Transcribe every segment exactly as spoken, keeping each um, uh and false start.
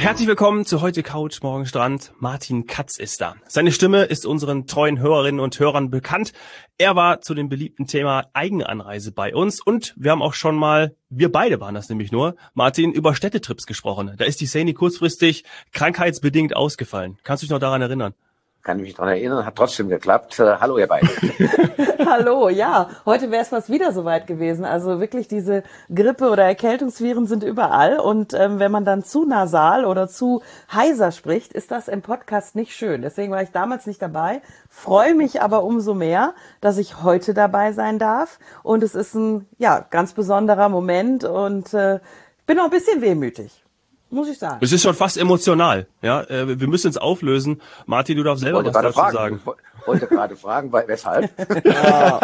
Herzlich willkommen zu Heute Couch, Morgen Strand. Martin Katz ist da. Seine Stimme ist unseren treuen Hörerinnen und Hörern bekannt. Er war zu dem beliebten Thema Eigenanreise bei uns und wir haben auch schon mal, wir beide waren das nämlich nur, Martin, über Städtetrips gesprochen. Da ist die Saini kurzfristig krankheitsbedingt ausgefallen. Kannst du dich noch daran erinnern? Kann ich mich daran erinnern, hat trotzdem geklappt. Äh, hallo ihr beiden. Hallo, ja, heute wäre es fast wieder soweit gewesen. Also wirklich diese Grippe- oder Erkältungsviren sind überall und ähm, wenn man dann zu nasal oder zu heiser spricht, ist das im Podcast nicht schön. Deswegen war ich damals nicht dabei, freue mich aber umso mehr, dass ich heute dabei sein darf und es ist ein ja ganz besonderer Moment und äh, bin auch ein bisschen wehmütig. Muss ich sagen. Es ist schon fast emotional. Ja, äh, wir müssen es auflösen. Martin, du darfst selber was dazu fragen. sagen. Ich wollte gerade fragen, weil, weshalb? Ja.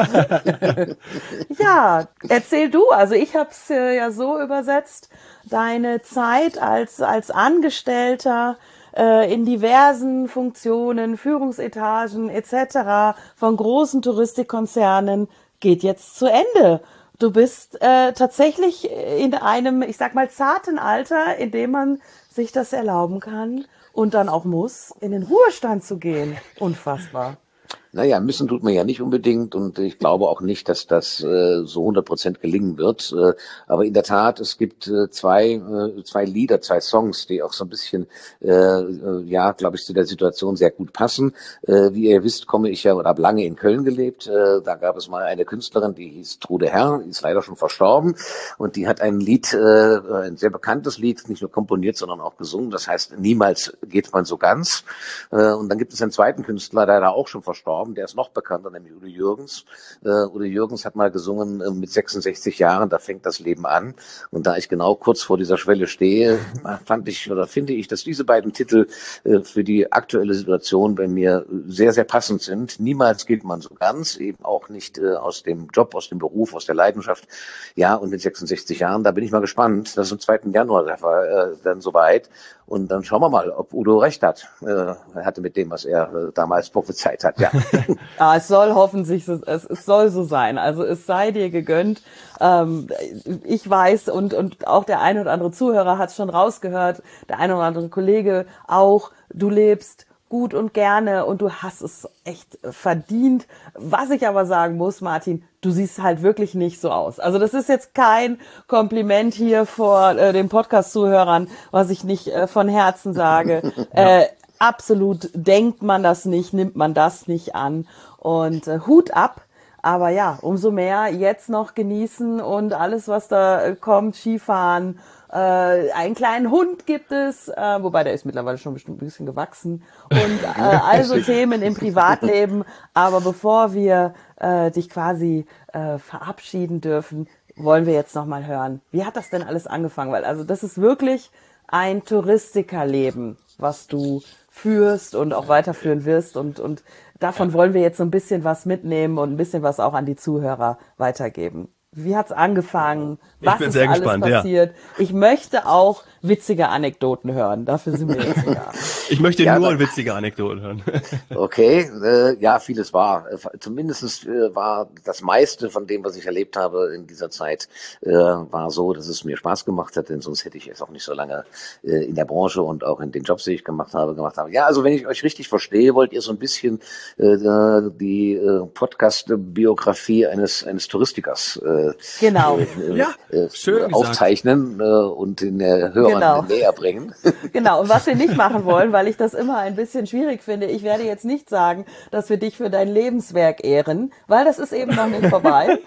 Ja, erzähl du. Also ich habe es äh, ja so übersetzt. Deine Zeit als als Angestellter äh, in diversen Funktionen, Führungsetagen et cetera von großen Touristikkonzernen geht jetzt zu Ende. Du bist äh, tatsächlich in einem, ich sag mal, zarten Alter, in dem man sich das erlauben kann und dann auch muss, in den Ruhestand zu gehen. Unfassbar. Naja, müssen tut man ja nicht unbedingt und ich glaube auch nicht, dass das äh, so hundert Prozent gelingen wird. Äh, aber in der Tat, es gibt äh, zwei äh, zwei Lieder, zwei Songs, die auch so ein bisschen, äh, äh, ja, glaube ich, zu der Situation sehr gut passen. Äh, wie ihr wisst, komme ich ja oder habe lange in Köln gelebt. Äh, da gab es mal eine Künstlerin, die hieß Trude Herr, die ist leider schon verstorben und die hat ein Lied, äh, ein sehr bekanntes Lied, nicht nur komponiert, sondern auch gesungen. Das heißt, niemals geht man so ganz. Äh, und dann gibt es einen zweiten Künstler, der da auch schon verstorben. Der ist noch bekannter, nämlich Udo Jürgens. Äh, Udo Jürgens hat mal gesungen, äh, mit sechsundsechzig Jahren, da fängt das Leben an. Und da ich genau kurz vor dieser Schwelle stehe, fand ich oder finde ich, dass diese beiden Titel äh, für die aktuelle Situation bei mir sehr, sehr passend sind. Niemals gilt man so ganz, eben auch nicht äh, aus dem Job, aus dem Beruf, aus der Leidenschaft. Ja, und mit sechsundsechzig Jahren, da bin ich mal gespannt. Das ist am zweiten Januar äh, dann soweit. Und dann schauen wir mal, ob Udo recht hat. Äh, er hatte mit dem, was er äh, damals prophezeit hat, ja. Ah, es soll hoffentlich, so, es, es soll so sein. Also es sei dir gegönnt. Ähm, ich weiß und und auch der eine oder andere Zuhörer hat es schon rausgehört, der eine oder andere Kollege auch. Du lebst gut und gerne und du hast es echt verdient. Was ich aber sagen muss, Martin, du siehst halt wirklich nicht so aus. Also das ist jetzt kein Kompliment hier vor äh, den Podcast-Zuhörern, was ich nicht äh, von Herzen sage. Ja. Äh, absolut denkt man das nicht, nimmt man das nicht an und äh, Hut ab. Aber ja, umso mehr jetzt noch genießen und alles, was da äh, kommt, Skifahren. Äh, einen kleinen Hund gibt es, äh, wobei der ist mittlerweile schon bestimmt ein bisschen gewachsen und äh, also Themen im Privatleben. Aber bevor wir äh, dich quasi äh, verabschieden dürfen, wollen wir jetzt noch mal hören, wie hat das denn alles angefangen? Weil also das ist wirklich ein Touristikerleben, was du führst und auch weiterführen wirst und und davon wollen wir jetzt so ein bisschen was mitnehmen und ein bisschen was auch an die Zuhörer weitergeben. Wie hat's angefangen? Was ich bin ist sehr alles gespannt, passiert? Ja. Ich möchte auch witzige Anekdoten hören. Dafür sind wir jetzt da. Ich möchte ja, nur witzige Anekdoten hören. Okay, äh, ja, vieles war. Zumindest äh, war das meiste von dem, was ich erlebt habe in dieser Zeit, äh, war so, dass es mir Spaß gemacht hat, denn sonst hätte ich es auch nicht so lange äh, in der Branche und auch in den Jobs, die ich gemacht habe, gemacht habe. Ja, also wenn ich euch richtig verstehe, wollt ihr so ein bisschen äh, die äh, Podcast-Biografie eines eines Touristikers äh, genau. äh, ja, äh, schön aufzeichnen äh, und den äh, Hörern genau. näher bringen. Genau, und was wir nicht machen wollen, weil ich das immer ein bisschen schwierig finde, ich werde jetzt nicht sagen, dass wir dich für dein Lebenswerk ehren, weil das ist eben noch nicht vorbei.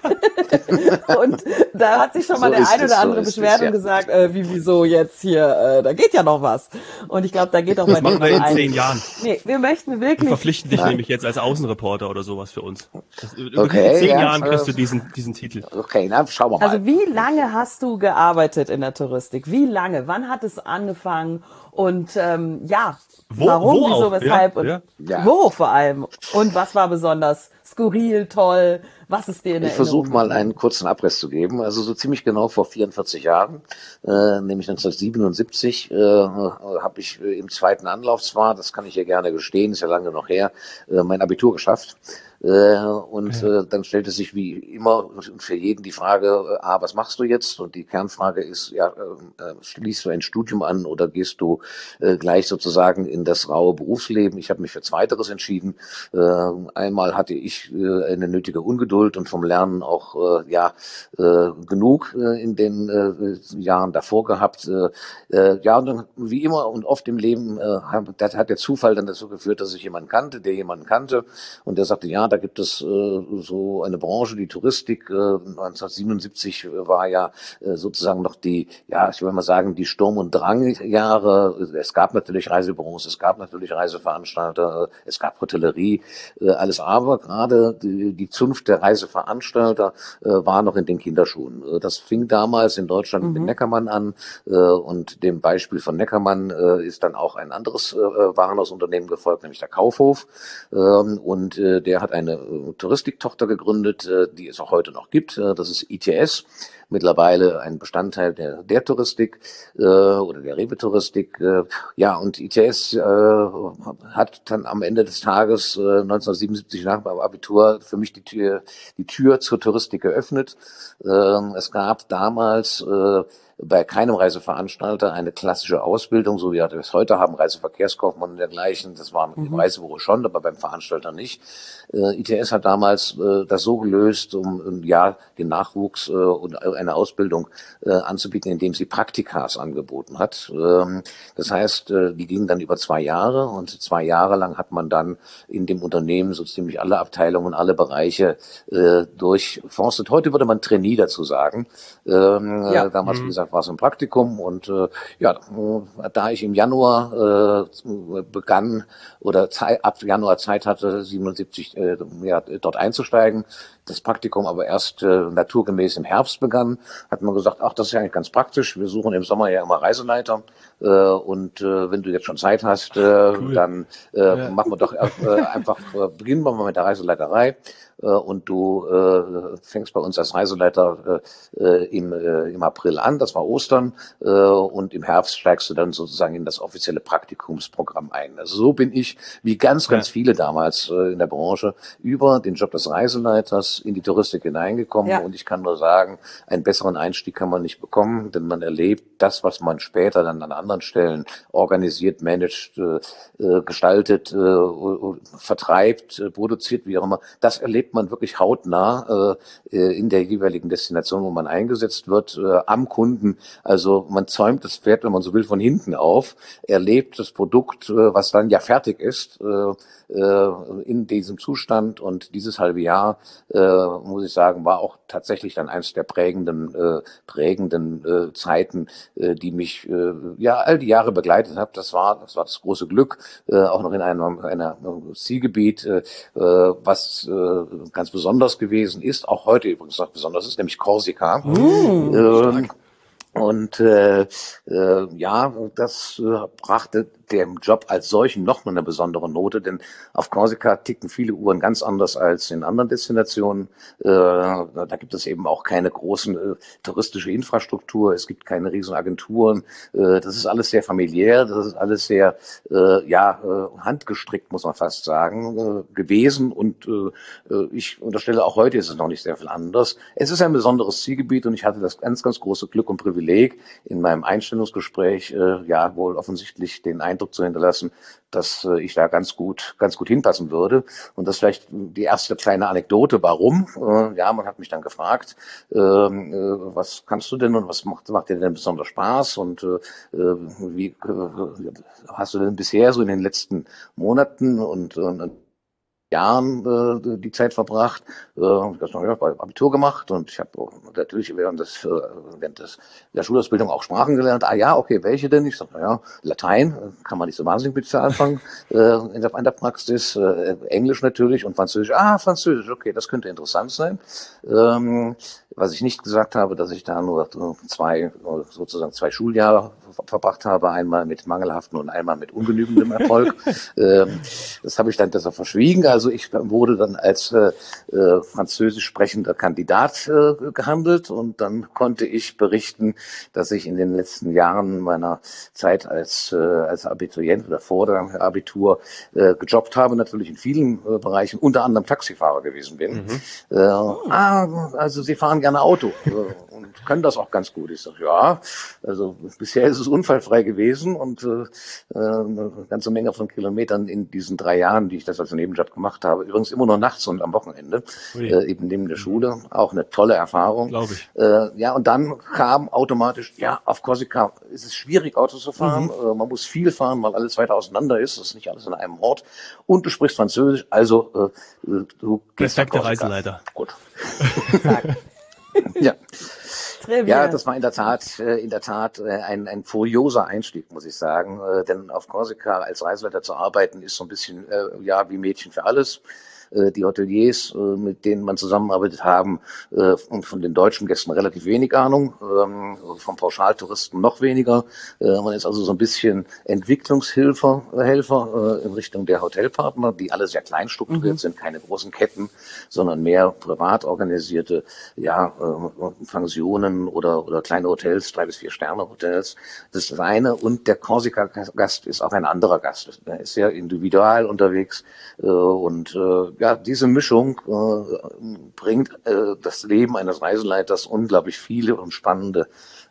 Und da hat sich schon mal so der eine oder andere so beschwert es, ja. und gesagt, äh, wie, wieso jetzt hier, äh, da geht ja noch was. Und ich glaube, da geht auch bei dir noch was. Das machen wir in zehn Jahren. Nee, wir möchten wirklich... Wir verpflichten dich ja. nämlich jetzt als Außenreporter oder sowas für uns. Das, okay, in zehn ja, Jahren kriegst du diesen, diesen Titel. Okay, na, schauen wir mal. Also wie lange hast du gearbeitet in der Touristik? Wie lange? Wann hat es angefangen? Und ähm, ja, wo, warum, wo wieso, auch? weshalb? Ja, und ja. wo vor allem? Und was war besonders skurril, toll? Was ist dir in Ich Erinnerung versuche mal geblieben? einen kurzen Abriss zu geben. Also so ziemlich genau vor vierundvierzig Jahren, äh, nämlich neunzehnhundertsiebenundsiebzig, äh, habe ich äh, im zweiten Anlauf zwar, das kann ich ja gerne gestehen, ist ja lange noch her, äh, mein Abitur geschafft. Äh, und Ja. äh, dann stellte sich wie immer für jeden die Frage, äh, ah, was machst du jetzt? Und die Kernfrage ist, ja, äh, schließt du ein Studium an oder gehst du äh, gleich sozusagen in das raue Berufsleben? Ich habe mich für Zweiteres entschieden. Äh, einmal hatte ich äh, eine nötige Ungeduld und vom Lernen auch äh, ja äh, genug äh, in den äh, Jahren davor gehabt. Äh, äh, ja, und dann, wie immer und oft im Leben äh, hat, hat der Zufall dann dazu geführt, dass ich jemanden kannte, der jemanden kannte und der sagte, ja, da gibt es äh, so eine Branche, die Touristik. Äh, neunzehnhundertsiebenundsiebzig war ja äh, sozusagen noch die, ja, ich will mal sagen, die Sturm- und Drangjahre. Es gab natürlich Reisebüros, es gab natürlich Reiseveranstalter, es gab Hotellerie, äh, alles aber gerade die, die Zunft der Reiseveranstalter äh, war noch in den Kinderschuhen. Äh, das fing damals in Deutschland mit Mhm. Neckermann an äh, und dem Beispiel von Neckermann äh, ist dann auch ein anderes äh, Warenhausunternehmen gefolgt, nämlich der Kaufhof. Ähm, und äh, der hat eine äh, Touristiktochter gegründet, äh, die es auch heute noch gibt. Äh, das ist I T S. Mittlerweile ein Bestandteil der, der Touristik äh, oder der Rewe-Touristik. Äh, ja, und I T S äh, hat dann am Ende des Tages äh, neunzehnhundertsiebenundsiebzig nach meinem Abitur für mich die Tür, die Tür zur Touristik geöffnet. Äh, es gab damals äh, bei keinem Reiseveranstalter eine klassische Ausbildung, so wie wir es heute haben, Reiseverkehrskaufmann und dergleichen. Das war im Mhm. Reisebüro schon, aber beim Veranstalter nicht. Äh, I T S hat damals äh, das so gelöst, um, um ja den Nachwuchs äh, und eine Ausbildung äh, anzubieten, indem sie Praktikas angeboten hat. Ähm, das heißt, äh, die gingen dann über zwei Jahre und zwei Jahre lang hat man dann in dem Unternehmen so ziemlich alle Abteilungen, alle Bereiche äh, durchforstet. Heute würde man Trainee dazu sagen. Ähm, Ja. äh, damals, wie Mhm. gesagt, war es ein Praktikum und äh, ja, äh, da ich im Januar äh, begann oder Zeit, ab Januar Zeit hatte, siebenundsiebzig äh, ja, dort einzusteigen, das Praktikum aber erst äh, naturgemäß im Herbst begann, hat man gesagt, ach, das ist ja eigentlich ganz praktisch, wir suchen im Sommer ja immer Reiseleiter äh, und äh, wenn du jetzt schon Zeit hast, äh, Cool. dann äh, Ja. machen wir doch äh, einfach, äh, beginnen wir mal mit der Reiseleiterei äh, und du äh, fängst bei uns als Reiseleiter äh, äh, im, äh, im April an, das war Ostern, äh, und im Herbst steigst du dann sozusagen in das offizielle Praktikumsprogramm ein. Also so bin ich, wie ganz, ganz Ja. viele damals äh, in der Branche, über den Job des Reiseleiters in die Touristik hineingekommen. Ja. Und ich kann nur sagen, einen besseren Einstieg kann man nicht bekommen, denn man erlebt das, was man später dann an anderen Stellen organisiert, managt, äh, äh, gestaltet, äh, vertreibt, äh, produziert, wie auch immer. Das erlebt man wirklich hautnah äh, in der jeweiligen Destination, wo man eingesetzt wird, äh, am Kunden. Also man zäumt das Pferd, wenn man so will, von hinten auf, erlebt das Produkt, äh, was dann ja fertig ist, äh, in diesem Zustand. Und dieses halbe Jahr, äh, muss ich sagen, war auch tatsächlich dann eines der prägenden, äh, prägenden äh, Zeiten, äh, die mich äh, ja all die Jahre begleitet hat. Das war, das war das große Glück, äh, auch noch in einem einer Zielgebiet, äh, was äh, ganz besonders gewesen ist, auch heute übrigens noch besonders ist, nämlich Korsika. Mm. Ähm, und äh, äh, ja, das äh, brachte dem Job als solchen noch mal eine besondere Note, denn auf Korsika ticken viele Uhren ganz anders als in anderen Destinationen. Äh, da gibt es eben auch keine großen äh, touristische Infrastruktur, es gibt keine riesen Agenturen. Äh, das ist alles sehr familiär, das ist alles sehr äh, ja äh, handgestrickt, muss man fast sagen, äh, gewesen. Und äh, ich unterstelle, auch heute ist es noch nicht sehr viel anders. Es ist ein besonderes Zielgebiet und ich hatte das ganz, ganz große Glück und Privileg, in meinem Einstellungsgespräch äh, ja wohl offensichtlich den Eindruck zu hinterlassen, dass äh, ich da ganz gut, ganz gut hinpassen würde. Und das ist vielleicht die erste kleine Anekdote. Warum? Äh, ja, man hat mich dann gefragt, äh, äh, was kannst du denn und was macht, macht dir denn besonders Spaß? Und äh, wie äh, hast du denn bisher so in den letzten Monaten und, und Jahren äh, die Zeit verbracht. Äh, ich habe noch ja, Abitur gemacht und ich habe natürlich während des, äh, während des der Schulausbildung auch Sprachen gelernt. Ah ja, okay, welche denn? Ich sage, naja, Latein, äh, kann man nicht so wahnsinnig mit anfangen äh, in, der, in der Praxis. Äh, Englisch natürlich und Französisch. Ah, Französisch, okay, das könnte interessant sein. Ähm, Was ich nicht gesagt habe, dass ich da nur zwei, sozusagen zwei Schuljahre verbracht habe, einmal mit mangelhaftem und einmal mit ungenügendem Erfolg. Das habe ich dann deshalb verschwiegen. Also ich wurde dann als äh, französisch sprechender Kandidat äh, gehandelt und dann konnte ich berichten, dass ich in den letzten Jahren meiner Zeit als, äh, als Abiturient oder vor der Abitur äh, gejobbt habe, natürlich in vielen äh, Bereichen, unter anderem Taxifahrer gewesen bin. Mhm. Äh, ah, also Sie fahren gerne Auto äh, und können das auch ganz gut. Ich sage, ja, also bisher ist es unfallfrei gewesen und äh, eine ganze Menge von Kilometern in diesen drei Jahren, die ich das als Nebenjob gemacht habe. Übrigens immer nur nachts und am Wochenende, äh, eben neben der Schule. Auch eine tolle Erfahrung. Glaube ich. Äh, ja, und dann kam automatisch, ja, auf Korsika ist es schwierig, Auto zu fahren. Mhm. Äh, man muss viel fahren, weil alles weiter auseinander ist. Das ist nicht alles in einem Ort. Und du sprichst Französisch, also äh, du gehst perfekter Reiseleiter. Gut. Ja. Ja, das war in der Tat, in der Tat ein, ein furioser Einstieg, muss ich sagen. Denn auf Korsika als Reiseleiter zu arbeiten, ist so ein bisschen, ja, wie Mädchen für alles. Die Hoteliers, mit denen man zusammenarbeitet haben, und von den deutschen Gästen relativ wenig Ahnung, vom Pauschaltouristen noch weniger. Man ist also so ein bisschen Entwicklungshelfer Helfer in Richtung der Hotelpartner, die alle sehr klein strukturiert mhm. sind, keine großen Ketten, sondern mehr privat organisierte, ja, Pensionen oder, oder kleine Hotels, drei bis vier Sterne Hotels. Das ist das eine. Und der Korsika-Gast ist auch ein anderer Gast. Er ist sehr individual unterwegs und ja, diese Mischung äh, bringt äh, das Leben eines Reiseleiters unglaublich viele und spannende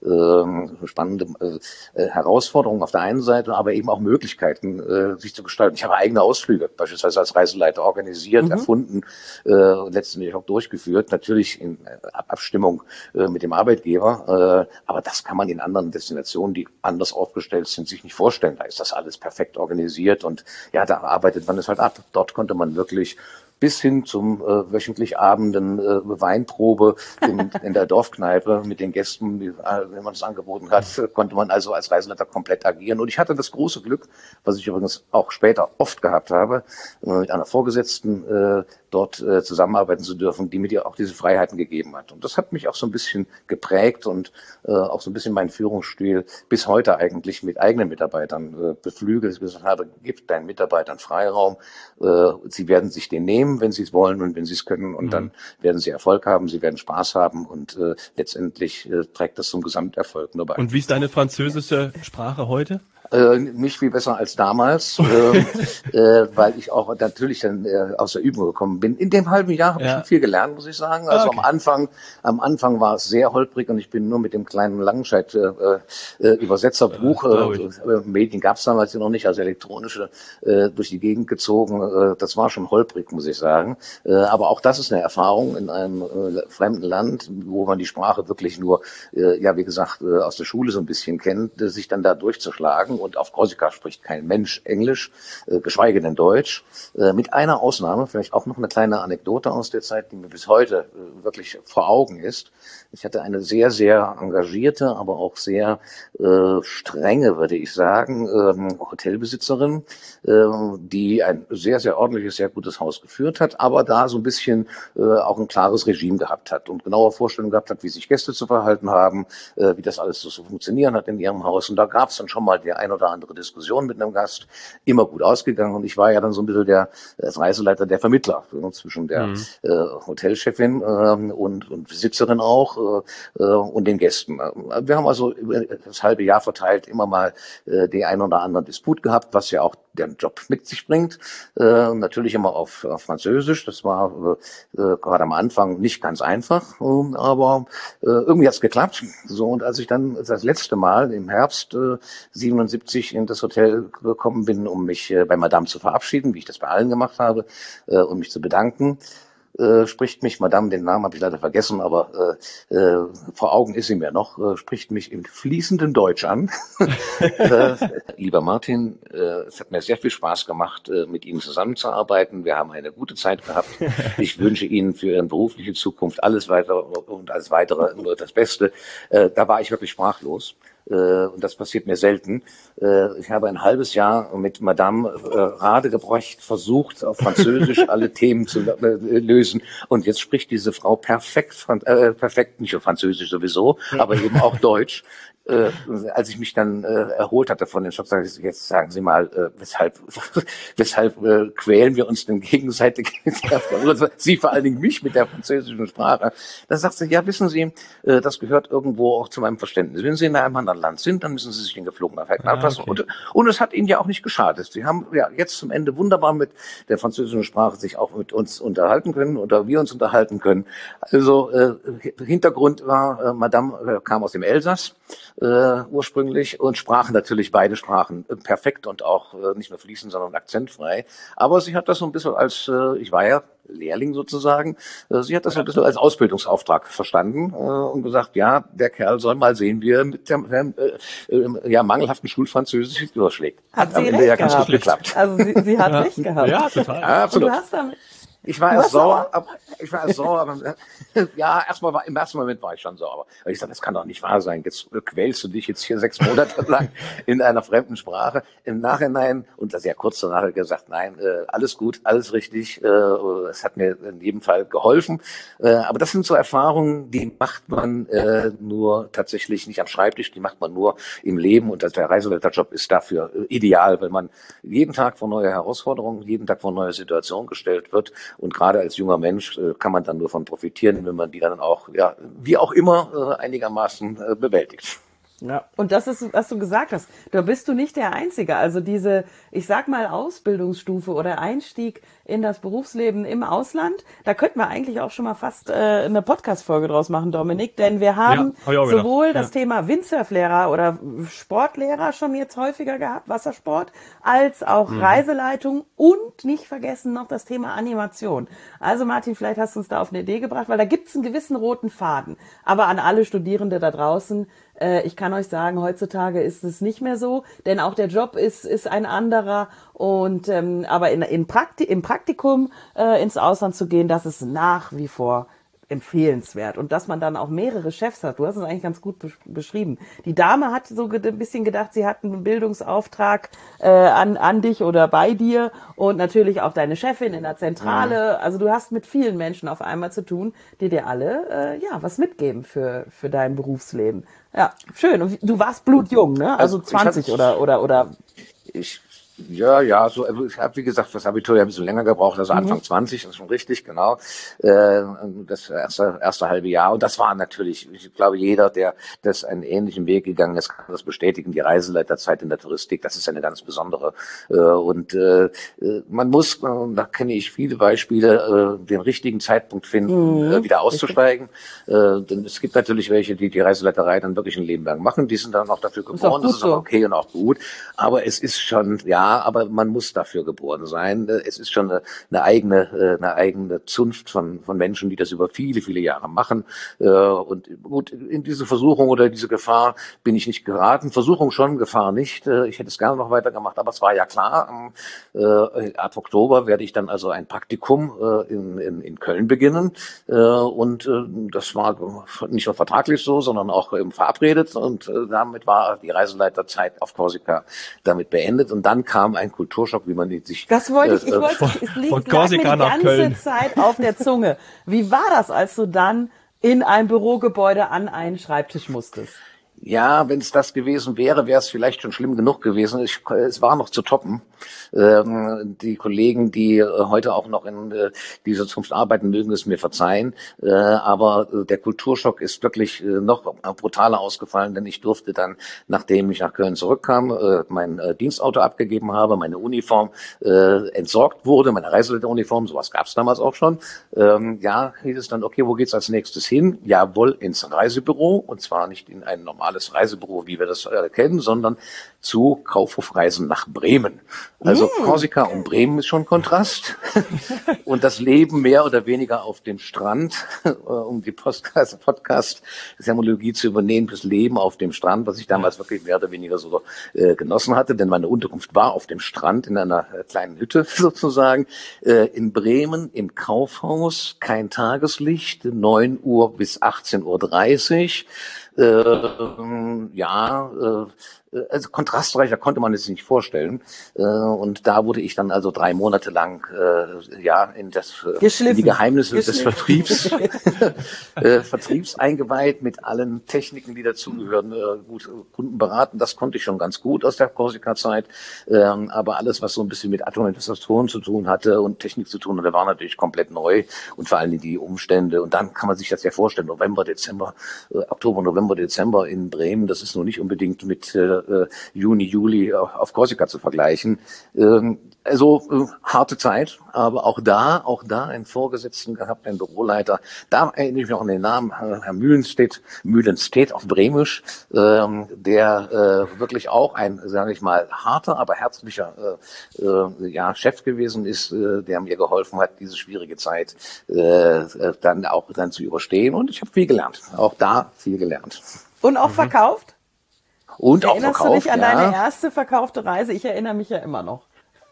äh, spannende äh, Herausforderungen auf der einen Seite, aber eben auch Möglichkeiten, äh, sich zu gestalten. Ich habe eigene Ausflüge beispielsweise als Reiseleiter organisiert, mhm. erfunden, äh, und letztendlich auch durchgeführt, natürlich in Abstimmung äh, mit dem Arbeitgeber, äh, aber das kann man in anderen Destinationen, die anders aufgestellt sind, sich nicht vorstellen. Da ist das alles perfekt organisiert und ja, da arbeitet man es halt ab. Dort konnte man wirklich bis hin zum äh, wöchentlich Abenden äh, Weinprobe in, in der Dorfkneipe mit den Gästen, die, äh, wenn man es angeboten hat, konnte man also als Reiseleiter komplett agieren. Und ich hatte das große Glück, was ich übrigens auch später oft gehabt habe, äh, mit einer Vorgesetzten äh, dort äh, zusammenarbeiten zu dürfen, die mir die auch diese Freiheiten gegeben hat. Und das hat mich auch so ein bisschen geprägt und äh, auch so ein bisschen meinen Führungsstil bis heute eigentlich mit eigenen Mitarbeitern äh, beflügelt. Ich gesagt habe, gib deinen Mitarbeitern Freiraum, äh, sie werden sich den nehmen, wenn sie es wollen und wenn sie es können und mhm. dann werden sie Erfolg haben, sie werden Spaß haben und äh, letztendlich äh, trägt das zum Gesamterfolg nur bei. Und wie ist deine französische Sprache heute? Äh, nicht viel besser als damals, äh, äh, weil ich auch natürlich dann äh, aus der Übung gekommen bin. In dem halben Jahr habe ja. ich schon viel gelernt, muss ich sagen. Also okay. am Anfang, am Anfang war es sehr holprig und ich bin nur mit dem kleinen Langenscheid äh, äh, Übersetzerbuch, ja, äh, Medien gab es damals noch nicht, also elektronische, äh, durch die Gegend gezogen. Äh, das war schon holprig, muss ich sagen. Äh, aber auch das ist eine Erfahrung in einem äh, fremden Land, wo man die Sprache wirklich nur, äh, ja wie gesagt, äh, aus der Schule so ein bisschen kennt, äh, sich dann da durchzuschlagen. Und auf Korsika spricht kein Mensch Englisch, äh, geschweige denn Deutsch. Äh, mit einer Ausnahme, vielleicht auch noch eine kleine Anekdote aus der Zeit, die mir bis heute äh, wirklich vor Augen ist. Ich hatte eine sehr, sehr engagierte, aber auch sehr äh, strenge, würde ich sagen, äh, Hotelbesitzerin, äh, die ein sehr, sehr ordentliches, sehr gutes Haus geführt hat, aber da so ein bisschen äh, auch ein klares Regime gehabt hat und genaue Vorstellungen gehabt hat, wie sich Gäste zu verhalten haben, äh, wie das alles so zu funktionieren hat in ihrem Haus. Und da gab es dann schon mal die ein oder andere Diskussion mit einem Gast, immer gut ausgegangen. Und ich war ja dann so ein bisschen der als Reiseleiter der Vermittler zwischen der mhm. äh, Hotelchefin äh, und, und Besitzerin auch äh, und den Gästen. Wir haben also über das halbe Jahr verteilt immer mal äh, den einen oder anderen Disput gehabt, was ja auch der Job mit sich bringt. Äh, natürlich immer auf, auf Französisch. Das war äh, gerade am Anfang nicht ganz einfach, äh, aber äh, irgendwie hat's geklappt. So, und als ich dann das letzte Mal im Herbst äh, siebenundsiebzig in das Hotel gekommen bin, um mich äh, bei Madame zu verabschieden, wie ich das bei allen gemacht habe, äh, um mich zu bedanken, Äh, spricht mich, Madame, den Namen habe ich leider vergessen, aber äh, äh, vor Augen ist sie mir noch, äh, spricht mich in fließendem Deutsch an. äh, lieber Martin, äh, es hat mir sehr viel Spaß gemacht, äh, mit Ihnen zusammenzuarbeiten. Wir haben eine gute Zeit gehabt. Ich wünsche Ihnen für Ihre berufliche Zukunft alles weitere und alles weitere nur das Beste. Äh, da war ich wirklich sprachlos. äh, und das passiert mir selten. Äh, ich habe ein halbes Jahr mit Madame äh, Radegebrecht versucht, auf Französisch alle Themen zu äh, lösen. Und jetzt spricht diese Frau perfekt, äh, perfekt, nicht nur Französisch sowieso, aber eben auch Deutsch. Äh, als ich mich dann äh, erholt hatte von den Schock, sage ich, jetzt sagen Sie mal, äh, weshalb, weshalb äh, quälen wir uns denn gegenseitig? Sie vor allen Dingen mich mit der französischen Sprache. Da sagt sie, ja, wissen Sie, äh, das gehört irgendwo auch zu meinem Verständnis. Wenn Sie in einem anderen Land sind, dann müssen Sie sich den Geflogenheiten Ah, anpassen. okay. Und, und es hat Ihnen ja auch nicht geschadet. Sie haben ja jetzt zum Ende wunderbar mit der französischen Sprache sich auch mit uns unterhalten können oder wir uns unterhalten können. Also äh, Hintergrund war, äh, Madame äh, kam aus dem Elsass, äh, ursprünglich und sprach natürlich beide Sprachen äh, perfekt und auch äh, nicht nur fließend, sondern akzentfrei. Aber sie hat das so ein bisschen als, äh, ich war ja Lehrling sozusagen, äh, sie hat das so ein bisschen als Ausbildungsauftrag verstanden äh, und gesagt, ja, der Kerl soll mal sehen, wie er mit dem äh, äh, ja, mangelhaften Schulfranzösisch überschlägt. Hat, hat am sie Ende recht ja ganz gehabt. gut geklappt. Also sie, sie hat Ja. recht gehabt. Ja, total. Ja, absolut. Und du hast damit Ich war Du erst warst sauer, aber ich war erst sauer, aber ja, erstmal war im ersten Moment war ich schon sauer. Weil ich sagte, das kann doch nicht wahr sein. Jetzt quälst du dich jetzt hier sechs Monate lang in einer fremden Sprache. Im Nachhinein und das ja kurz danach gesagt, nein, äh, alles gut, alles richtig. Äh, es hat mir in jedem Fall geholfen. Äh, aber das sind so Erfahrungen, die macht man äh, nur tatsächlich nicht am Schreibtisch, die macht man nur im Leben. Und der Reiseleiterjob ist dafür äh, ideal, weil man jeden Tag vor neue Herausforderungen, jeden Tag vor neue Situationen gestellt wird. Und gerade als junger Mensch äh, kann man dann nur von profitieren, wenn man die dann auch, ja, wie auch immer, äh, einigermaßen äh, bewältigt. Ja. Und das ist, was du gesagt hast. Da bist du nicht der Einzige. Also diese, ich sag mal, Ausbildungsstufe oder Einstieg in das Berufsleben im Ausland, da könnten wir eigentlich auch schon mal fast äh, eine Podcast-Folge draus machen, Dominik. Denn wir haben Ja, hab ich auch sowohl gedacht. das Thema Windsurflehrer oder Sportlehrer schon jetzt häufiger gehabt, Wassersport, als auch Mhm. Reiseleitung und nicht vergessen noch das Thema Animation. Also Martin, vielleicht hast du uns da auf eine Idee gebracht, weil da gibt's einen gewissen roten Faden. Aber an alle Studierende da draußen, ich kann euch sagen, heutzutage ist es nicht mehr so, denn auch der Job ist ist ein anderer. Und ähm, aber in, in Prakti im Praktikum äh, ins Ausland zu gehen, das ist nach wie vor empfehlenswert. Und dass man dann auch mehrere Chefs hat, du hast es eigentlich ganz gut besch beschrieben. Die Dame hat so ein bisschen gedacht, sie hat einen Bildungsauftrag äh, an, an dich oder bei dir und natürlich auch deine Chefin in der Zentrale. Also du hast mit vielen Menschen auf einmal zu tun, die dir alle äh, ja was mitgeben für für dein Berufsleben. Ja, schön. Und du warst blutjung, ne? Also Also, ich zwanzig hab- oder oder oder Ich, ja, ja, so, also ich habe, wie gesagt, fürs Abitur ja ein bisschen länger gebraucht, also Anfang zwanzig, das ist schon richtig, genau. Äh, das erste, erste halbe Jahr. Und das war natürlich, ich glaube, jeder, der das einen ähnlichen Weg gegangen ist, kann das bestätigen. Die Reiseleiterzeit in der Touristik, das ist eine ganz besondere. Äh, und äh, man muss, äh, da kenne ich viele Beispiele, äh, den richtigen Zeitpunkt finden, Mhm, äh, wieder auszusteigen. Äh, denn es gibt natürlich welche, die die Reiseleiterei dann wirklich ein Leben lang machen. Die sind dann auch dafür auch geboren. gut Das ist auch so. okay und auch gut. Aber es ist schon, ja, aber man muss dafür geboren sein. Es ist schon eine, eine eigene, eine eigene Zunft von, von Menschen, die das über viele, viele Jahre machen. Und gut, in diese Versuchung oder diese Gefahr bin ich nicht geraten. Versuchung schon, Gefahr nicht. Ich hätte es gerne noch weitergemacht, aber es war ja klar, ab Oktober werde ich dann also ein Praktikum in, in, in Köln beginnen. Und das war nicht nur vertraglich so, sondern auch verabredet. Und damit war die Reiseleiterzeit auf Korsika damit beendet. Und dann kam ein Kulturschock, wie man sich... Das wollte ich, ich äh, wollte, von- es liegt, von lag mir Korsika die nach ganze Köln. Zeit auf der Zunge. Wie war das, als du dann in ein Bürogebäude an einen Schreibtisch musstest? Ja, wenn es das gewesen wäre, wäre es vielleicht schon schlimm genug gewesen. Ich, es war noch zu toppen. Ähm, die Kollegen, die äh, heute auch noch in äh, dieser Zukunft arbeiten, mögen es mir verzeihen. Äh, aber äh, der Kulturschock ist wirklich äh, noch brutaler ausgefallen, denn ich durfte dann, nachdem ich nach Köln zurückkam, äh, mein äh, Dienstauto abgegeben habe, meine Uniform äh, entsorgt wurde, meine Reiseleiteruniform, sowas gab es damals auch schon. Ähm, ja, hieß es dann, okay, wo geht's als nächstes hin? Jawohl, ins Reisebüro, und zwar nicht in ein normales Reisebüro, wie wir das äh, kennen, sondern zu Kaufhofreisen nach Bremen. Also Korsika und Bremen ist schon Kontrast. Und das Leben mehr oder weniger auf dem Strand, um die Podcast- Podcast-Sermologie zu übernehmen, das Leben auf dem Strand, was ich damals wirklich mehr oder weniger so äh, genossen hatte, denn meine Unterkunft war auf dem Strand in einer äh, kleinen Hütte sozusagen. Äh, in Bremen im Kaufhaus, kein Tageslicht, neun Uhr bis achtzehn Uhr dreißig. Äh, ja, äh, also kontrastreicher konnte man es sich nicht vorstellen. Äh, und da wurde ich dann also drei Monate lang äh, ja in das in die Geheimnisse des Vertriebs äh, Vertriebs eingeweiht mit allen Techniken, die dazugehören. Äh, gut, Kunden beraten, das konnte ich schon ganz gut aus der Korsika-Zeit. Ähm, aber alles, was so ein bisschen mit Atomisatoren zu tun hatte und Technik zu tun hatte, war natürlich komplett neu und vor allem die Umstände. Und dann kann man sich das ja vorstellen, November, Dezember, äh, Oktober, November, Dezember in Bremen, das ist nur nicht unbedingt mit äh, Juni, Juli auf Korsika zu vergleichen. Ähm, also äh, harte Zeit, aber auch da, auch da einen Vorgesetzten gehabt, einen Büroleiter. Da erinnere ich mich noch an den Namen, Herr Mühlenstedt, Mühlenstedt auf Bremisch, ähm, der äh, wirklich auch ein, sage ich mal, harter, aber herzlicher äh, äh, ja, Chef gewesen ist, äh, der mir geholfen hat, diese schwierige Zeit äh, dann auch dann zu überstehen. Und ich habe viel gelernt, auch da viel gelernt. Und auch mhm. verkauft? Und auch Erinnerst verkauft, du dich an ja. deine erste verkaufte Reise? Ich erinnere mich ja immer noch.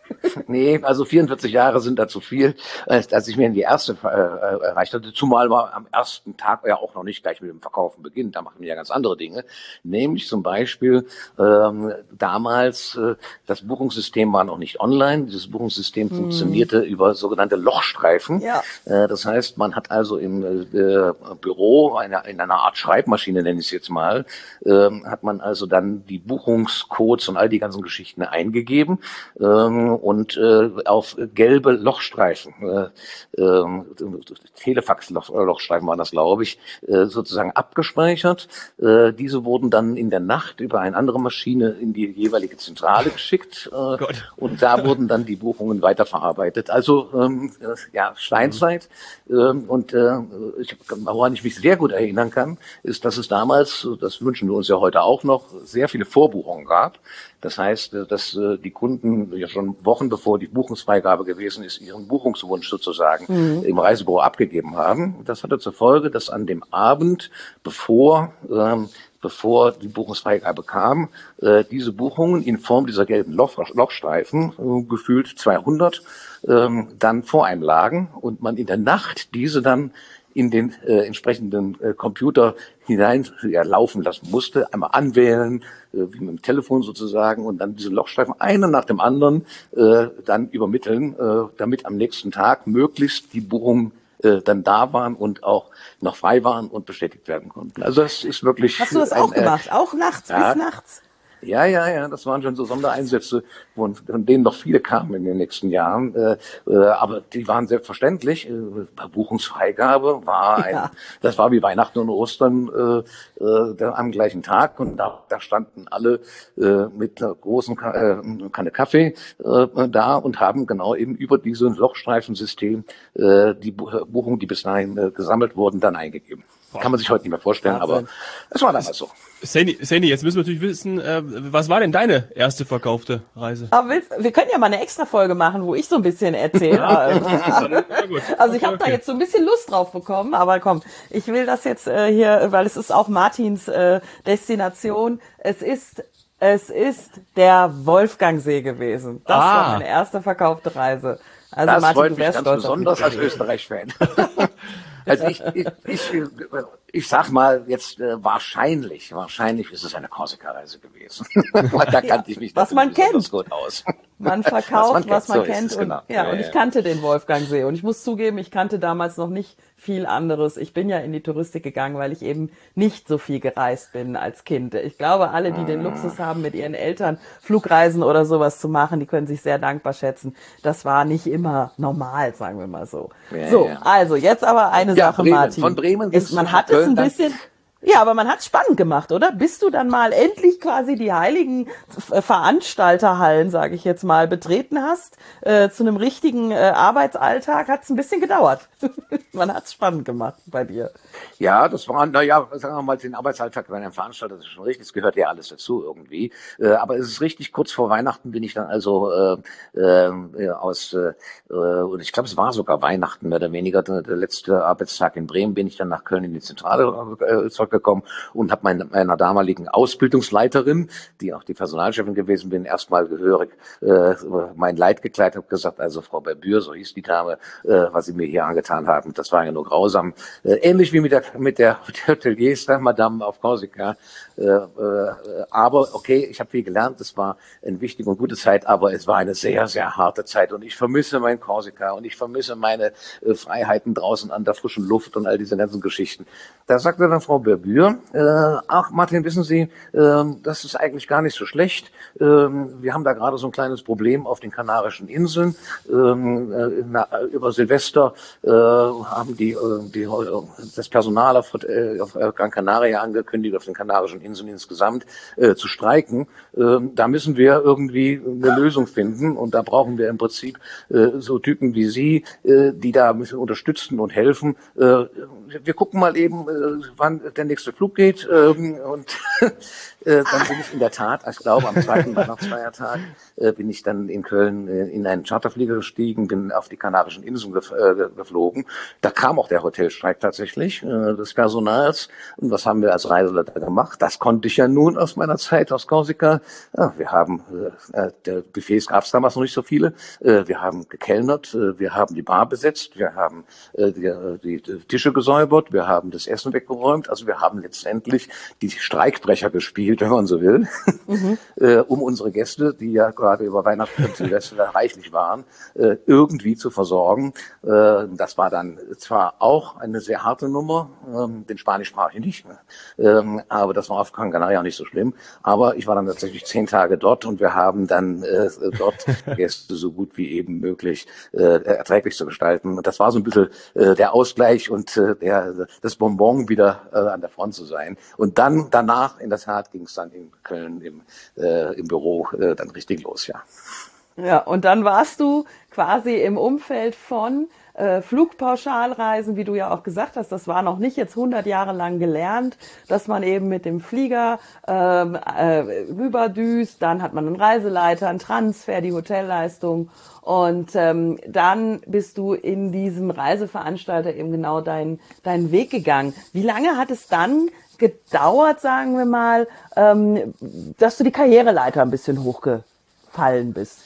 Nee, also vierundvierzig Jahre sind da zu viel, als ich mir in die erste äh, erreicht hatte. Zumal wir am ersten Tag ja auch noch nicht gleich mit dem Verkaufen beginnen. Da machen wir ja ganz andere Dinge. Nämlich zum Beispiel ähm, damals, äh, das Buchungssystem war noch nicht online. Dieses Buchungssystem hm. funktionierte über sogenannte Lochstreifen. Ja. Äh, das heißt, man hat also im äh, Büro, eine, in einer Art Schreibmaschine, nenne ich es jetzt mal, äh, hat man also dann die Buchungscodes und all die ganzen Geschichten eingegeben. Ähm, und äh, auf gelbe Lochstreifen, äh, äh, Telefax-Lochstreifen waren das, glaube ich, äh, sozusagen abgespeichert. Äh, diese wurden dann in der Nacht über eine andere Maschine in die jeweilige Zentrale geschickt äh, und da wurden dann die Buchungen weiterverarbeitet. Also ähm, ja, Steinzeit. Mhm. Ähm, und äh, ich, woran ich mich sehr gut erinnern kann, ist, dass es damals, das wünschen wir uns ja heute auch noch, sehr viele Vorbuchungen gab. Das heißt, dass die Kunden ja schon Wochen bevor die Buchungsfreigabe gewesen ist, ihren Buchungswunsch sozusagen mhm. im Reisebüro abgegeben haben. Das hatte zur Folge, dass an dem Abend, bevor ähm, bevor die Buchungsfreigabe kam, äh, diese Buchungen in Form dieser gelben Loch, Lochstreifen, äh, gefühlt zweihundert, ähm, dann vor einem lagen und man in der Nacht diese dann in den äh, entsprechenden äh, Computer hinein ja, laufen lassen musste, einmal anwählen, äh, wie mit dem Telefon sozusagen, und dann diese Lochstreifen einen nach dem anderen äh, dann übermitteln, äh, damit am nächsten Tag möglichst die Buchungen äh, dann da waren und auch noch frei waren und bestätigt werden konnten. Also das ist wirklich... Hast du das ein, auch gemacht? Äh, auch nachts, ja, bis nachts? Ja, ja, ja, das waren schon so Sondereinsätze, von, von denen noch viele kamen in den nächsten Jahren. Äh, äh, aber die waren selbstverständlich. Äh, Buchungsfreigabe war ein, ja. das war wie Weihnachten und Ostern äh, äh, am gleichen Tag. Und da, da standen alle äh, mit einer großen Ka äh, Kanne Kaffee äh, da und haben genau eben über dieses Lochstreifensystem äh, die Buchungen, die bis dahin äh, gesammelt wurden, dann eingegeben. Boah. Kann man sich heute nicht mehr vorstellen, Wahnsinn. Aber es war damals so. Sandy, Sandy, jetzt müssen wir natürlich wissen, äh, was war denn deine erste verkaufte Reise? Aber willst, wir können ja mal eine extra Folge machen, wo ich so ein bisschen erzähle. Also ich habe okay. da jetzt so ein bisschen Lust drauf bekommen, aber komm, ich will das jetzt äh, hier, weil es ist auch Martins äh, Destination. Es ist es ist der Wolfgangsee gewesen. Das ah. war meine erste verkaufte Reise. Also das Martin, freut du mich wärst ganz stolz besonders als Österreich-Fan. Also ich, ich, ich, ich sag mal jetzt äh, wahrscheinlich, wahrscheinlich ist es eine Korsika-Reise gewesen. Da kannte ich mich was man kennt. Gut aus. Man verkauft, was man kennt. Was man so kennt. Und, genau. ja, ja, und ich ja. kannte den Wolfgangsee. Und ich muss zugeben, ich kannte damals noch nicht viel anderes. Ich bin ja in die Touristik gegangen, weil ich eben nicht so viel gereist bin als Kind. Ich glaube, alle, die den Luxus haben, mit ihren Eltern Flugreisen oder sowas zu machen, die können sich sehr dankbar schätzen. Das war nicht immer normal, sagen wir mal so. Ja, so, ja. Also jetzt aber eine ja, Sache, Bremen. Martin. Von Bremen ist, man hat es ein bisschen... Ja, aber man hat's spannend gemacht, oder? Bis du dann mal endlich quasi die heiligen Veranstalterhallen, sage ich jetzt mal, betreten hast, äh, zu einem richtigen äh, Arbeitsalltag, hat's ein bisschen gedauert. Man hat's spannend gemacht bei dir. Ja, das war, naja, sagen wir mal, den Arbeitsalltag bei einem Veranstalter, das ist schon richtig, es gehört ja alles dazu irgendwie. Äh, aber es ist richtig, kurz vor Weihnachten bin ich dann also äh, äh, aus, äh, und ich glaube, es war sogar Weihnachten mehr oder weniger, der, der letzte Arbeitstag in Bremen, bin ich dann nach Köln in die Zentrale äh, zurückgekommen und habe meine, meiner damaligen Ausbildungsleiterin, die auch die Personalchefin gewesen bin, erstmal gehörig äh, mein Leid gekleidet, habe gesagt, also Frau Berbür, so hieß die Dame, äh, was Sie mir hier angetan haben, das war ja nur grausam. Äh, ähnlich wie mit der mit der Hoteliers, Madame auf Korsika. Äh, äh, aber okay, ich habe viel gelernt, es war eine wichtige und gute Zeit, aber es war eine sehr, sehr harte Zeit und ich vermisse mein Korsika und ich vermisse meine äh, Freiheiten draußen an der frischen Luft und all diese ganzen Geschichten. Da sagte dann Frau Berbür, äh, ach Martin, wissen Sie, äh, das ist eigentlich gar nicht so schlecht. Äh, wir haben da gerade so ein kleines Problem auf den Kanarischen Inseln. Äh, na, über Silvester äh, haben die, äh, die das Personal auf, äh, auf Gran Canaria angekündigt, auf den Kanarischen Inseln insgesamt äh, zu streiken. Äh, da müssen wir irgendwie eine Lösung finden und da brauchen wir im Prinzip äh, so Typen wie Sie, äh, die da ein bisschen unterstützen und helfen. Äh, wir gucken mal eben, äh, wann der nächste Flug geht äh, und äh, dann bin ich in der Tat, ich glaube am zweiten Weihnachtsfeiertag, äh, bin ich dann in Köln äh, in einen Charterflieger gestiegen, bin auf die Kanarischen Inseln gef äh, geflogen. Da kam auch der Hotelstreik tatsächlich äh, des Personals. Und was haben wir als Reiseleiter gemacht? Das konnte ich ja nun aus meiner Zeit aus Korsika. Ja, wir haben, äh, der Buffets gab es damals noch nicht so viele. Äh, wir haben gekellnert, äh, wir haben die Bar besetzt, wir haben äh, die, die, die Tische gesäubert, wir haben das Essen weggeräumt. Also wir haben letztendlich die Streikbrecher gespielt, wenn man so will, mhm. äh, um unsere Gäste, die ja gerade über Weihnachten und Silvester reichlich waren, äh, irgendwie zu versorgen. Äh, das war dann zwar auch eine sehr harte Nummer, ähm, den Spanisch sprach ich nicht, ähm, aber das war auf Gran Canaria auch nicht so schlimm. Aber ich war dann tatsächlich zehn Tage dort und wir haben dann äh, dort Gäste so gut wie eben möglich äh, erträglich zu gestalten. Und das war so ein bisschen äh, der Ausgleich und äh, der, das Bonbon wieder äh, an der Front zu sein. Und dann danach, in der Tat, ging es dann in Köln im, äh, im Büro äh, dann richtig los, ja. Ja, und dann warst du quasi im Umfeld von äh, Flugpauschalreisen, wie du ja auch gesagt hast, das war noch nicht jetzt hundert Jahre lang gelernt, dass man eben mit dem Flieger ähm, äh, rüberdüst, dann hat man einen Reiseleiter, einen Transfer, die Hotelleistung und ähm, dann bist du in diesem Reiseveranstalter eben genau deinen deinen Weg gegangen. Wie lange hat es dann gedauert, sagen wir mal, ähm, dass du die Karriereleiter ein bisschen hochge fallen bist?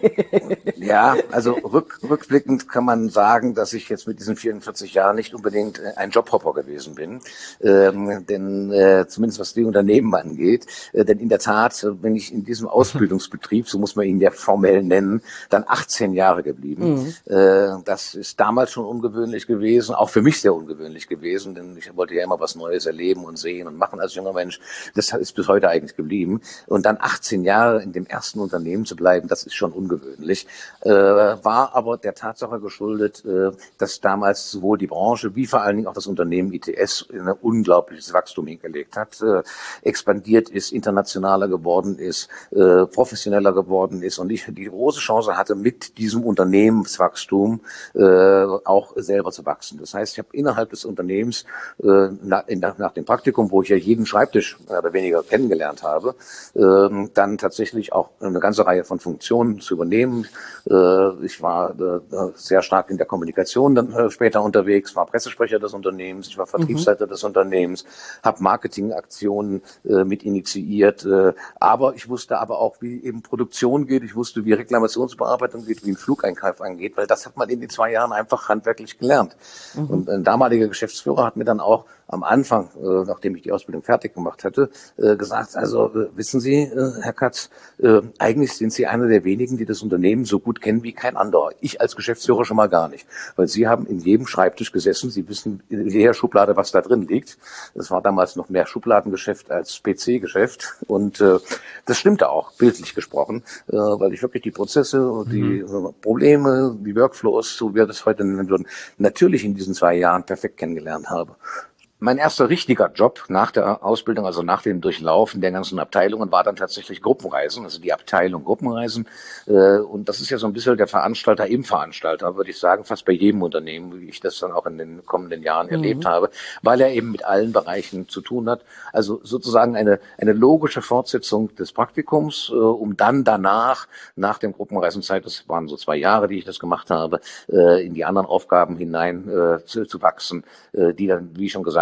Ja, also rück, rückblickend kann man sagen, dass ich jetzt mit diesen vierundvierzig Jahren nicht unbedingt ein Jobhopper gewesen bin, ähm, denn äh, zumindest was die Unternehmen angeht, äh, denn in der Tat bin ich in diesem Ausbildungsbetrieb, so muss man ihn ja formell nennen, dann achtzehn Jahre geblieben. Mhm. Äh, das ist damals schon ungewöhnlich gewesen, auch für mich sehr ungewöhnlich gewesen, denn ich wollte ja immer was Neues erleben und sehen und machen als junger Mensch. Das ist bis heute eigentlich geblieben. Und dann achtzehn Jahre in dem ersten Unternehmen zu bleiben, das ist schon ungewöhnlich. Äh, war aber der Tatsache geschuldet, äh, dass damals sowohl die Branche wie vor allen Dingen auch das Unternehmen I T S ein unglaubliches Wachstum hingelegt hat, äh, expandiert ist, internationaler geworden ist, äh, professioneller geworden ist und ich die große Chance hatte, mit diesem Unternehmenswachstum äh, auch selber zu wachsen. Das heißt, ich habe innerhalb des Unternehmens äh, nach, in, nach dem Praktikum, wo ich ja jeden Schreibtisch mehr oder weniger kennengelernt habe, äh, dann tatsächlich auch eine ganze Reihe von Funktionen zu übernehmen. Äh, ich war äh, sehr stark in der Kommunikation dann äh, später unterwegs, war Pressesprecher des Unternehmens, ich war Vertriebsleiter mhm. des Unternehmens, habe Marketingaktionen äh, mit initiiert, äh, aber ich wusste aber auch, wie eben Produktion geht, ich wusste, wie Reklamationsbearbeitung geht, wie ein Flugeinkauf angeht, weil das hat man in den zwei Jahren einfach handwerklich gelernt. Mhm. Und ein damaliger Geschäftsführer hat mir dann auch am Anfang, äh, nachdem ich die Ausbildung fertig gemacht hatte, äh, gesagt, also äh, wissen Sie, äh, Herr Katz, äh, eigentlich sind Sie einer der wenigen, die das Unternehmen so gut kennen wie kein anderer. Ich als Geschäftsführer schon mal gar nicht, weil Sie haben in jedem Schreibtisch gesessen, Sie wissen in jeder Schublade, was da drin liegt. Das war damals noch mehr Schubladengeschäft als P C-Geschäft und äh, das stimmte auch, bildlich gesprochen, äh, weil ich wirklich die Prozesse, die mhm. Probleme, die Workflows, so wie wir das heute nennen würden, natürlich in diesen zwei Jahren perfekt kennengelernt habe. Mein erster richtiger Job nach der Ausbildung, also nach dem Durchlaufen der ganzen Abteilungen, war dann tatsächlich Gruppenreisen, also die Abteilung Gruppenreisen. Und das ist ja so ein bisschen der Veranstalter im Veranstalter, würde ich sagen, fast bei jedem Unternehmen, wie ich das dann auch in den kommenden Jahren mhm. erlebt habe, weil er eben mit allen Bereichen zu tun hat. Also sozusagen eine eine logische Fortsetzung des Praktikums, um dann danach, nach dem Gruppenreisenzeit, das waren so zwei Jahre, die ich das gemacht habe, in die anderen Aufgaben hinein zu, zu wachsen, die dann, wie schon gesagt,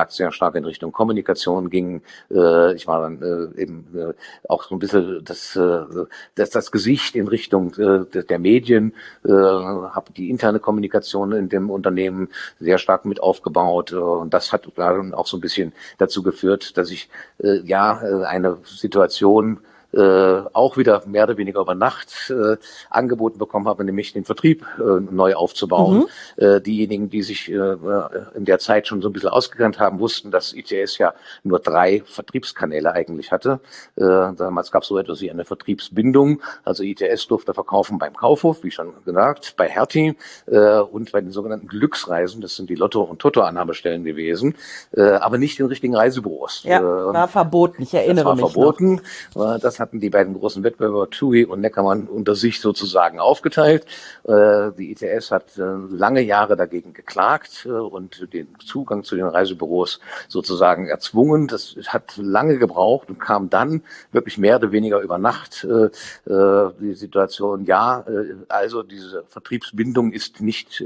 gesagt, sehr stark in Richtung Kommunikation ging. Äh, ich war dann äh, eben äh, auch so ein bisschen das, äh, das, das Gesicht in Richtung äh, der Medien, äh, habe die interne Kommunikation in dem Unternehmen sehr stark mit aufgebaut. Äh, und das hat dann auch so ein bisschen dazu geführt, dass ich äh, ja äh, eine Situation äh, auch wieder mehr oder weniger über Nacht äh, angeboten bekommen habe, nämlich den Vertrieb äh, neu aufzubauen. Mhm. Äh, diejenigen, die sich äh, in der Zeit schon so ein bisschen ausgekannt haben, wussten, dass I T S ja nur drei Vertriebskanäle eigentlich hatte. Äh, damals gab es so etwas wie eine Vertriebsbindung. Also I T S durfte verkaufen beim Kaufhof, wie schon gesagt, bei Hertie äh, und bei den sogenannten Glücksreisen. Das sind die Lotto- und Toto-Annahmestellen gewesen, äh, aber nicht in richtigen Reisebüros. Ja, war verboten. Ich erinnere das war mich verboten. Noch. Das hatten die beiden großen Wettbewerber TUI und Neckermann unter sich sozusagen aufgeteilt. Die I T S hat lange Jahre dagegen geklagt und den Zugang zu den Reisebüros sozusagen erzwungen. Das hat lange gebraucht und kam dann wirklich mehr oder weniger über Nacht die Situation, ja, also diese Vertriebsbindung ist nicht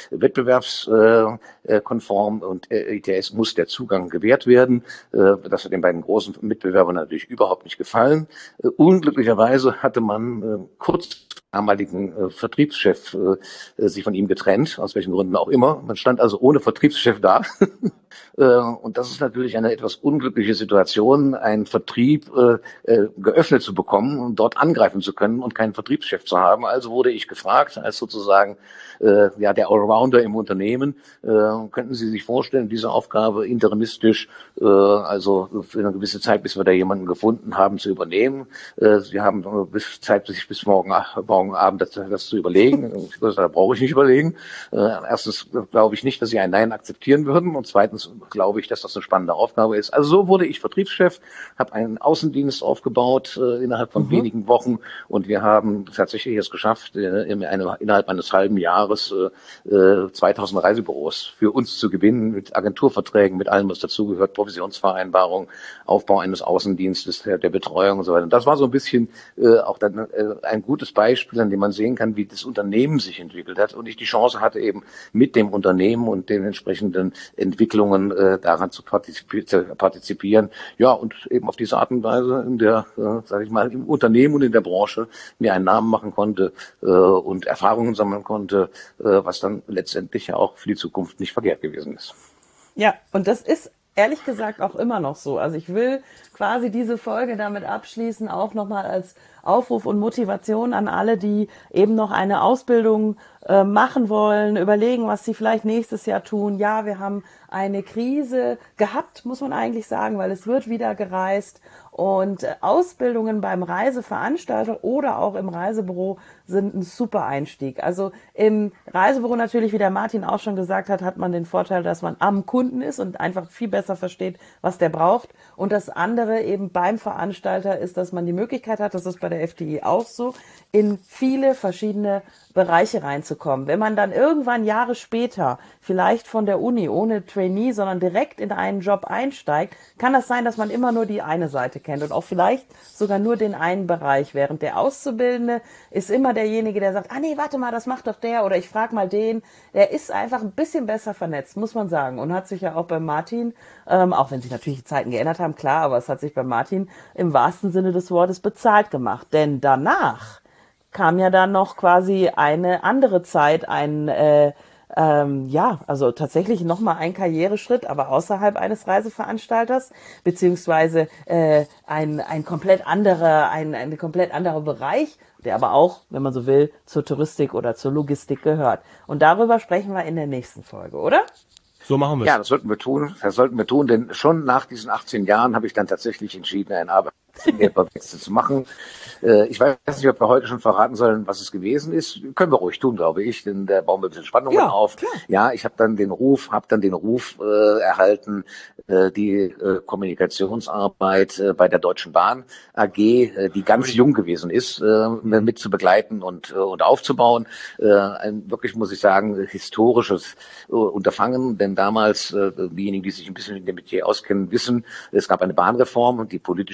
wettbewerbskonform und I T S muss der Zugang gewährt werden. Das hat den beiden großen Mitbewerbern natürlich überhaupt nicht gefallen. Uh, unglücklicherweise hatte man uh, kurz damaligen äh, Vertriebschef äh, sich von ihm getrennt, aus welchen Gründen auch immer. Man stand also ohne Vertriebschef da. äh, und das ist natürlich eine etwas unglückliche Situation, einen Vertrieb äh, äh, geöffnet zu bekommen und dort angreifen zu können und keinen Vertriebschef zu haben. Also wurde ich gefragt, als sozusagen äh, ja der Allrounder im Unternehmen, äh, könnten Sie sich vorstellen, diese Aufgabe interimistisch, äh, also für eine gewisse Zeit, bis wir da jemanden gefunden haben, zu übernehmen. Äh, Sie haben äh, bis Zeit, bis, bis morgen, morgen Abend das, das zu überlegen. Ich gesagt, da brauche ich nicht überlegen. Äh, erstens glaube ich nicht, dass Sie ein Nein akzeptieren würden und zweitens glaube ich, dass das eine spannende Aufgabe ist. Also so wurde ich Vertriebschef, habe einen Außendienst aufgebaut äh, innerhalb von mhm. wenigen Wochen und wir haben tatsächlich es geschafft, äh, in eine, innerhalb eines halben Jahres äh, zweitausend Reisebüros für uns zu gewinnen mit Agenturverträgen, mit allem, was dazugehört, Provisionsvereinbarung, Aufbau eines Außendienstes, der, der Betreuung und so weiter. Und das war so ein bisschen äh, auch dann äh, ein gutes Beispiel, an dem man sehen kann, wie das Unternehmen sich entwickelt hat und ich die Chance hatte, eben mit dem Unternehmen und den entsprechenden Entwicklungen äh, daran zu partizipi- partizipieren. Ja, und eben auf diese Art und Weise in der, äh, sage ich mal, im Unternehmen und in der Branche mir einen Namen machen konnte äh, und Erfahrungen sammeln konnte, äh, was dann letztendlich ja auch für die Zukunft nicht verkehrt gewesen ist. Ja, und das ist ehrlich gesagt auch immer noch so. Also ich will quasi diese Folge damit abschließen, auch nochmal als Aufruf und Motivation an alle, die eben noch eine Ausbildung äh, machen wollen, überlegen, was sie vielleicht nächstes Jahr tun. Ja, wir haben eine Krise gehabt, muss man eigentlich sagen, weil es wird wieder gereist. Und äh, Ausbildungen beim Reiseveranstalter oder auch im Reisebüro sind ein super Einstieg. Also im Reisebüro natürlich, wie der Martin auch schon gesagt hat, hat man den Vorteil, dass man am Kunden ist und einfach viel besser versteht, was der braucht. Und das andere eben beim Veranstalter ist, dass man die Möglichkeit hat, das ist bei der F T I auch so, in viele verschiedene Bereiche reinzukommen. Wenn man dann irgendwann Jahre später vielleicht von der Uni ohne Trainee, sondern direkt in einen Job einsteigt, kann das sein, dass man immer nur die eine Seite kennt und auch vielleicht sogar nur den einen Bereich, während der Auszubildende ist immer derjenige, der sagt, ah nee, warte mal, das macht doch der oder ich frage mal den. Der ist einfach ein bisschen besser vernetzt, muss man sagen, und hat sich ja auch bei Martin, ähm, auch wenn sich natürlich die Zeiten geändert haben, klar, aber es hat sich bei Martin im wahrsten Sinne des Wortes bezahlt gemacht, denn danach kam ja dann noch quasi eine andere Zeit, ein, äh, ähm, ja, also tatsächlich nochmal ein Karriereschritt, aber außerhalb eines Reiseveranstalters, beziehungsweise äh, ein, ein komplett anderer, ein, ein komplett anderer Bereich, der aber auch, wenn man so will, zur Touristik oder zur Logistik gehört. Und darüber sprechen wir in der nächsten Folge, oder? So machen wir es. Ja, das sollten wir tun. Das sollten wir tun, denn schon nach diesen achtzehn Jahren habe ich dann tatsächlich entschieden, einen Arbeitgeberwechsel zu machen. Ich weiß nicht, ob wir heute schon verraten sollen, was es gewesen ist. Können wir ruhig tun, glaube ich, denn da bauen wir ein bisschen Spannungen ja, auf. Klar. Ja, ich habe dann den Ruf, habe dann den Ruf äh, erhalten, äh, die äh, Kommunikationsarbeit äh, bei der Deutschen Bahn A G, äh, die ganz jung gewesen ist, äh, mit zu begleiten und äh, und aufzubauen. Äh, ein wirklich, muss ich sagen, historisches äh, Unterfangen, denn damals, äh, diejenigen, die sich ein bisschen in dem Metier auskennen, wissen, es gab eine Bahnreform, die politisch bestimmt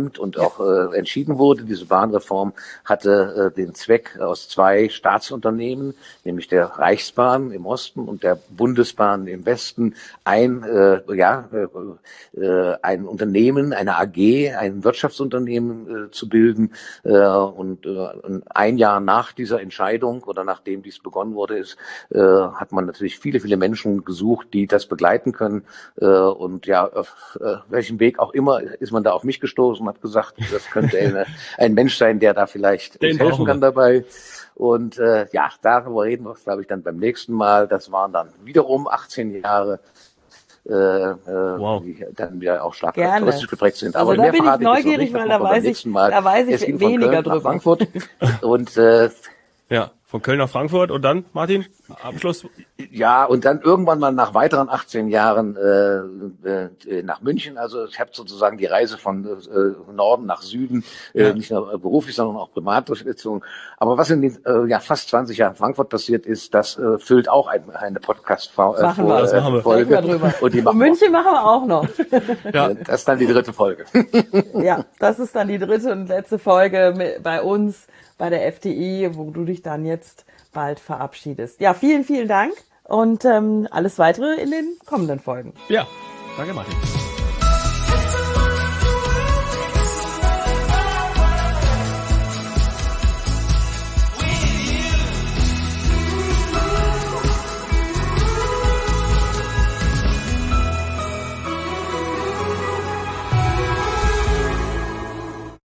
abgestimmt und ja. auch äh, entschieden wurde. Diese Bahnreform hatte äh, den Zweck, aus zwei Staatsunternehmen, nämlich der Reichsbahn im Osten und der Bundesbahn im Westen, ein äh, ja äh, ein Unternehmen, eine A G, ein Wirtschaftsunternehmen äh, zu bilden. Äh, und äh, ein Jahr nach dieser Entscheidung oder nachdem dies begonnen wurde, ist, äh, hat man natürlich viele, viele Menschen gesucht, die das begleiten können. Äh, und ja, auf äh, welchem Weg auch immer ist man da auf mich gestoßen und hat gesagt, das könnte eine, ein Mensch sein, der da vielleicht uns helfen kann dabei. Und äh, ja, darüber reden wir, glaube ich, dann beim nächsten Mal. Das waren dann wiederum achtzehn Jahre, äh, äh, wow. die dann wieder auch stark charakteristisch geprägt sind. Also aber da bin ich neugierig, weil da weiß ich, da weiß ich weniger drüber. Frankfurt und äh, ja. Von Köln nach Frankfurt und dann, Martin, Abschluss? Ja, und dann irgendwann mal nach weiteren achtzehn Jahren äh, äh, nach München. Also ich habe sozusagen die Reise von äh, Norden nach Süden, äh, ja. nicht nur beruflich, sondern auch privat durchgezogen. Aber was in den äh, ja, fast zwanzig Jahren Frankfurt passiert ist, das äh, füllt auch ein, eine Podcast-Folge. Machen wir, das machen wir. Folge. Wir drüber. Und, die machen und München wir. machen wir auch noch. Ja. Das ist dann die dritte Folge. Ja, das ist dann die dritte und letzte Folge mit, bei uns. Bei der F D I, wo du dich dann jetzt bald verabschiedest. Ja, vielen, vielen Dank und ähm, alles weitere in den kommenden Folgen. Ja, danke Martin.